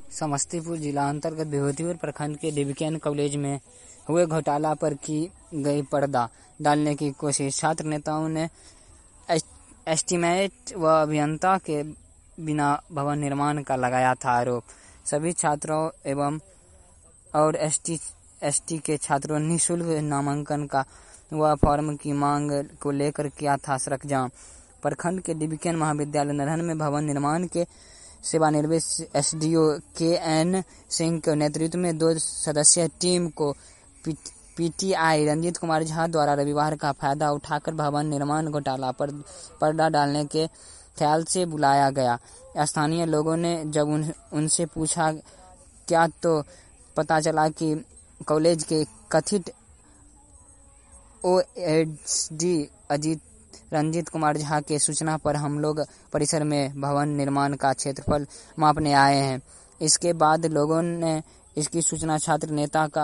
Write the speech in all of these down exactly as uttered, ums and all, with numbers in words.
समस्तीपुर जिला अंतर्गत विभूतिपुर प्रखंड के डिवीजन कॉलेज में हुए घोटाला पर की गई पर्दा डालने की कोशिश। छात्र नेताओं ने एस्टीमेट व अभियंता के बिना भवन निर्माण का लगाया था आरोप। सभी छात्रों एवं और एसटी एसटी के छात्रों निःशुल्क नामांकन का व फॉर्म की मांग को लेकर किया था सड़क जाम। प्रखंड के डिवीजन महाविद्यालय नरहन में भवन निर्माण के सेवानिवृत्त एसडीओ के एन सिंह के नेतृत्व में दो सदस्यीय टीम को पीटीआई रंजीत कुमार झा द्वारा रविवार का फायदा उठाकर भवन निर्माण घोटाला पर पर्दा डालने के ख्याल से बुलाया गया। स्थानीय लोगों ने जब उन, उनसे पूछा क्या तो पता चला कि कॉलेज के कथित ओएसडी अजीत रंजीत कुमार झा के सूचना पर हम लोग परिसर में भवन निर्माण का क्षेत्रफल मापने आए हैं। इसके बाद लोगों ने इसकी सूचना छात्र नेता का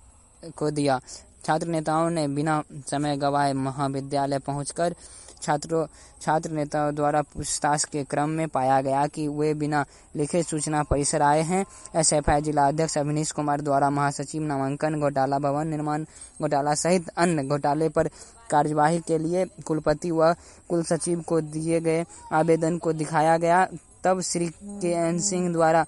को दिया। छात्र नेताओं ने बिना समय गवाए महाविद्यालय पहुंचकर छात्रों छात्र नेताओं द्वारा पूछताछ के क्रम में पाया गया कि वे बिना लिखे सूचना परिसर आए हैं। एसएफआई जिला अध्यक्ष अभिनीश कुमार द्वारा महासचिव नामांकन घोटाला, भवन निर्माण घोटाला सहित अन्य घोटाले पर कार्यवाही के लिए कुलपति व कुलसचिव को दिए गए आवेदन को दिखाया गया। तब श्री के एन सिंह द्वारा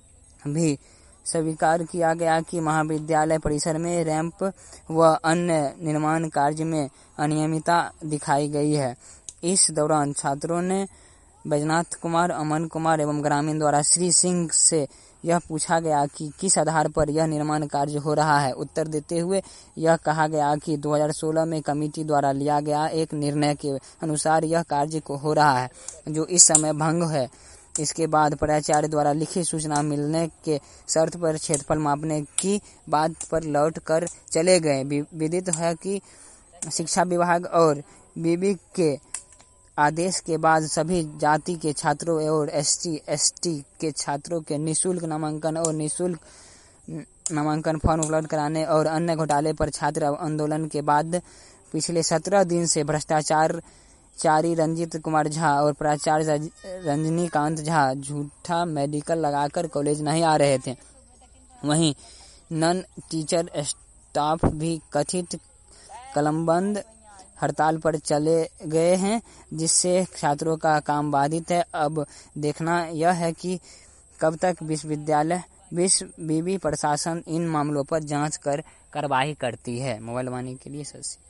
भी स्वीकार किया गया कि महाविद्यालय परिसर में रैंप व अन्य निर्माण कार्य में अनियमितता दिखाई गई है। इस दौरान छात्रों ने बैजनाथ कुमार, अमन कुमार एवं ग्रामीण द्वारा श्री सिंह से यह पूछा गया कि किस आधार पर यह निर्माण कार्य हो रहा है। उत्तर देते हुए यह कहा गया कि दो हज़ार सोलह में कमेटी द्वारा लिया गया एक निर्णय के अनुसार यह कार्य को हो रहा है, जो इस समय भंग है। इसके बाद प्राचार्य द्वारा लिखित सूचना मिलने के शर्त पर क्षेत्रफल मापने की बात पर लौट कर चले गए। विदित है कि शिक्षा विभाग और विवि के आदेश के बाद सभी जाति के छात्रों और एसटी एसटी के छात्रों के निःशुल्क नामांकन और निःशुल्क नामांकन फॉर्म उपलब्ध कराने और अन्य घोटाले पर छात्र आंदोलन के बाद पिछले सत्रह दिन से भ्रष्टाचार चारी रंजीत कुमार झा और प्राचार्य रजनीकांत झा झूठा मेडिकल लगाकर कॉलेज नहीं आ रहे थे। वहीं नन टीचर स्टाफ भी कथित कलमबंद हड़ताल पर चले गए हैं, जिससे छात्रों का काम बाधित है। अब देखना यह है कि कब तक विश्वविद्यालय विश्व विवि प्रशासन इन मामलों पर जांच कर कार्रवाई करती है। मोबाइल वाणी के लिए शशि।